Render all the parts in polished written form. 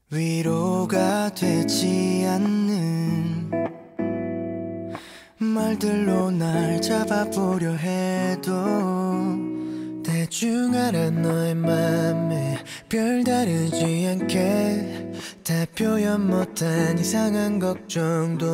위로가 되지 않는 말들로 날 잡아보려 해도 대충 알아 너의 맘에 별다르지 않게 다 표현 못한 이상한 걱정도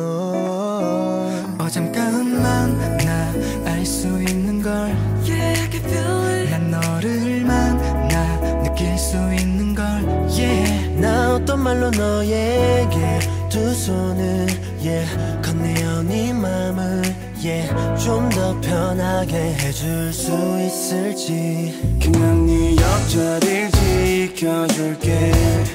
잠깐만 나 알 수 있는 걸 Yeah I can feel it 난 너를 만나 느낄 수 있는 걸 Yeah 나 어떤 말로 너에게 두 손을 Yeah 건네어 네 맘을 Yeah 좀 더 편하게 해줄 수 있을지 그냥 네 옆자리를 지켜줄게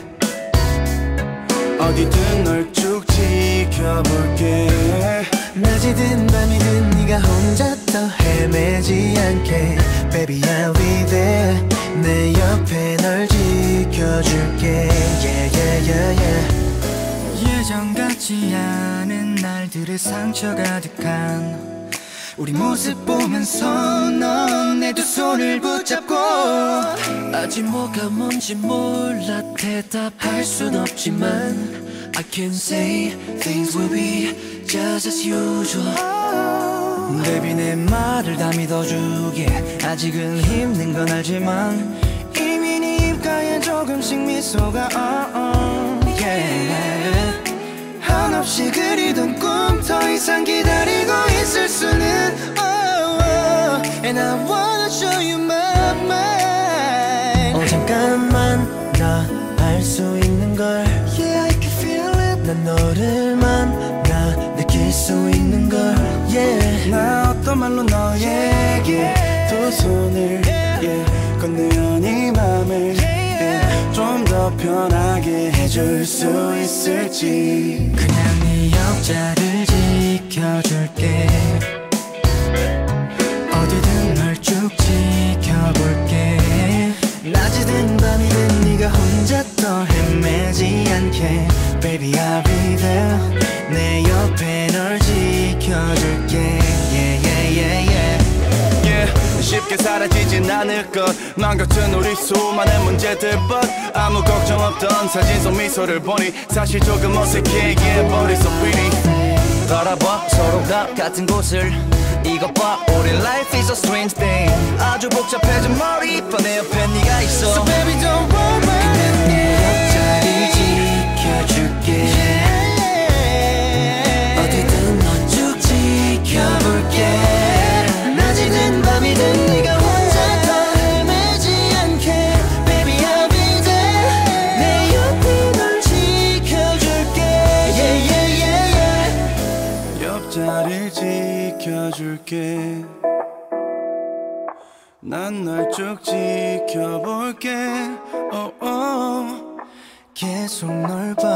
어디든 널 쭉 지켜볼게 낮이든 밤이든 네가 혼자 더 헤매지 않게 Baby I'll be there 내 옆에 널 지켜줄게 Yeah yeah yeah yeah 예전 같지 않은 날들의 상처 가득한 우리 모습 보면서 넌 내 두 손을 붙잡고 아직 뭐가 뭔지 몰라 대답할 순 없지만 I can say things will be just as usual Baby 내 말을 다 믿어주게 아직은 힘든 건 알지만 이미 네 입가에 조금씩 미소가 yeah. 한없이 그리던 꿈 더 이상 기다리고 있을 수는 And I wanna show you my mind 잠깐만 나 알 수 있는 걸 Yeah I can feel it 난 너를 만나 느낄 수 있는 걸 Yeah 나 어떤 말로 너에게 두 손을 yeah 건네어 네 맘을 yeah 좀 더 편하게 해줄 수 있을지 그냥 네 옆자리를 지켜줄게 어디든 널 쭉 지켜볼게 낮이든 밤이든 네가 혼자 더 헤매지 않게 Baby I'll be there 내 옆에 널 지켜줄게 Yeah yeah yeah yeah yeah, 쉽게 사라지진 않을 것만 같은 우리 수많은 문제들 But 아무 걱정 없던 사진 속 미소를 보니 사실 조금 어색해 Yeah but it's so pretty 바라봐 서로 다 같은 곳을 이것 봐 우리 life is a strange thing 아주 복잡해진 머리판 내 옆에 네가 있어 So baby don't worry 그냥 네 옆자리 지켜줄게 yeah. 어디든 너 쭉 지켜볼게 낮이든 밤이든 네가 혼자 더 헤매지 않게 Baby I'll be there 내 옆에 널 지켜줄게 Yeah yeah yeah yeah 옆자리를 지켜줄게 난 널 쭉 지켜볼게 oh, oh. 계속 널 봐